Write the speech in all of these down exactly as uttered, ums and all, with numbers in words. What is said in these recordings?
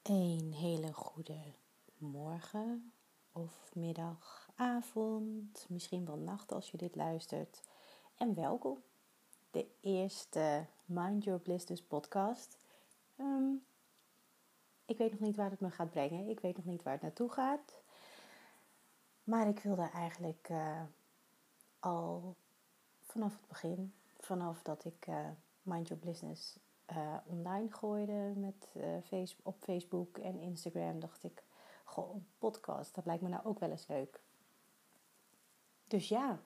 Een hele goede morgen of middag, avond, misschien wel nacht als je dit luistert. En welkom, de eerste Mind Your Business podcast. Um, ik weet nog niet waar het me gaat brengen, ik weet nog niet waar het naartoe gaat. Maar ik wilde eigenlijk uh, al vanaf het begin, vanaf dat ik uh, Mind Your Business uh, online gooide met, uh, face, op Facebook en Instagram, dacht ik, goh, een podcast, dat lijkt me nou ook wel eens leuk. Dus ja,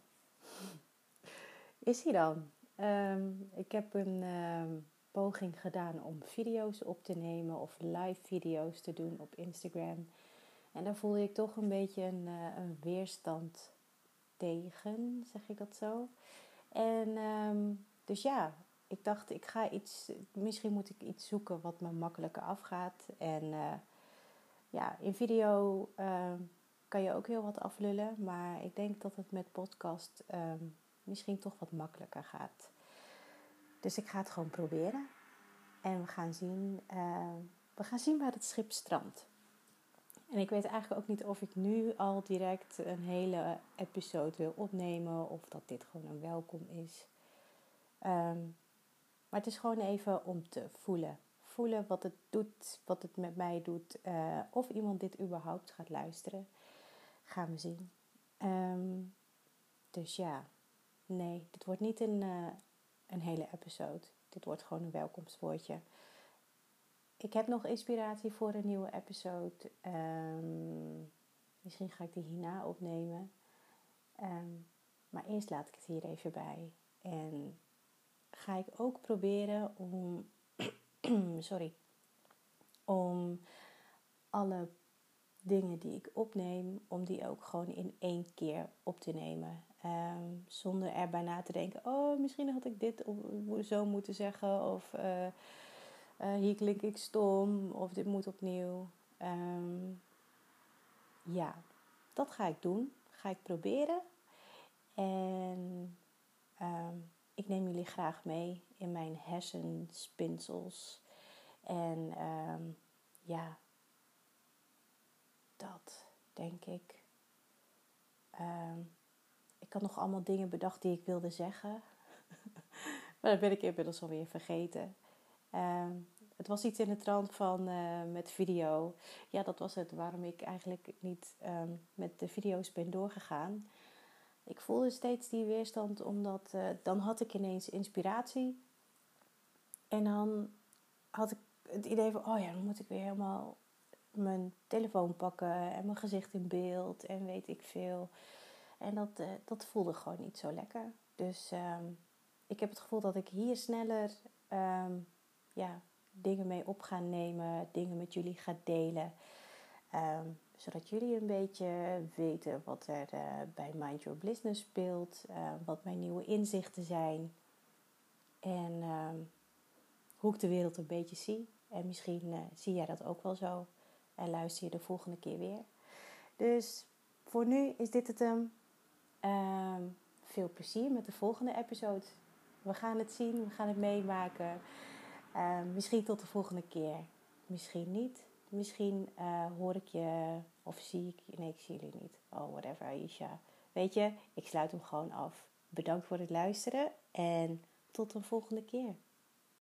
is hij dan. Um, ik heb een um, poging gedaan om video's op te nemen of live video's te doen op Instagram. En daar voelde ik toch een beetje een, uh, een weerstand tegen, zeg ik dat zo. En um, dus ja, ik dacht, ik ga iets, misschien moet ik iets zoeken wat me makkelijker afgaat. En uh, ja, in video uh, kan je ook heel wat aflullen, maar ik denk dat het met podcast um, misschien toch wat makkelijker gaat. Dus ik ga het gewoon proberen. En we gaan zien, uh, we gaan zien waar het schip strandt. En ik weet eigenlijk ook niet of ik nu al direct een hele episode wil opnemen of dat dit gewoon een welkom is. Um, maar het is gewoon even om te voelen. Voelen wat het doet, wat het met mij doet. Uh, of iemand dit überhaupt gaat luisteren. Gaan we zien. Um, dus ja, nee, dit wordt niet een, uh, een hele episode. Dit wordt gewoon een welkomstwoordje. Ik heb nog inspiratie voor een nieuwe episode. Um, misschien ga ik die hierna opnemen. Um, maar eerst laat ik het hier even bij. En ga ik ook proberen om, sorry, om alle dingen die ik opneem, om die ook gewoon in één keer op te nemen. Um, zonder erbij na te denken, oh, misschien had ik dit zo moeten zeggen. Of uh, uh, hier klink ik stom. Of dit moet opnieuw. Um, ja, dat ga ik doen. Ga ik proberen. En um, ik neem jullie graag mee in mijn hersenspinsels. En um, ja, dat denk ik. Um, ik had nog allemaal dingen bedacht die ik wilde zeggen. Maar dat ben ik inmiddels alweer vergeten. Um, het was iets in de trant van uh, met video. Ja, dat was het waarom ik eigenlijk niet um, met de video's ben doorgegaan. Ik voelde steeds die weerstand, omdat uh, dan had ik ineens inspiratie. En dan had ik het idee van, oh ja, dan moet ik weer helemaal mijn telefoon pakken en mijn gezicht in beeld en weet ik veel. En dat, uh, dat voelde gewoon niet zo lekker. Dus um, ik heb het gevoel dat ik hier sneller um, ja, dingen mee op ga nemen, dingen met jullie ga delen. Um, zodat jullie een beetje weten wat er uh, bij Mind Your Business speelt, uh, wat mijn nieuwe inzichten zijn en um, hoe ik de wereld een beetje zie. En misschien uh, zie jij dat ook wel zo en luister je de volgende keer weer. Dus voor nu is dit het hem. Um, veel plezier met de volgende episode. We gaan het zien, we gaan het meemaken. Um, misschien tot de volgende keer. Misschien niet. Misschien uh, hoor ik je of zie ik je. Nee, ik zie jullie niet. Oh, whatever, Aisha. Weet je, ik sluit hem gewoon af. Bedankt voor het luisteren en tot de volgende keer.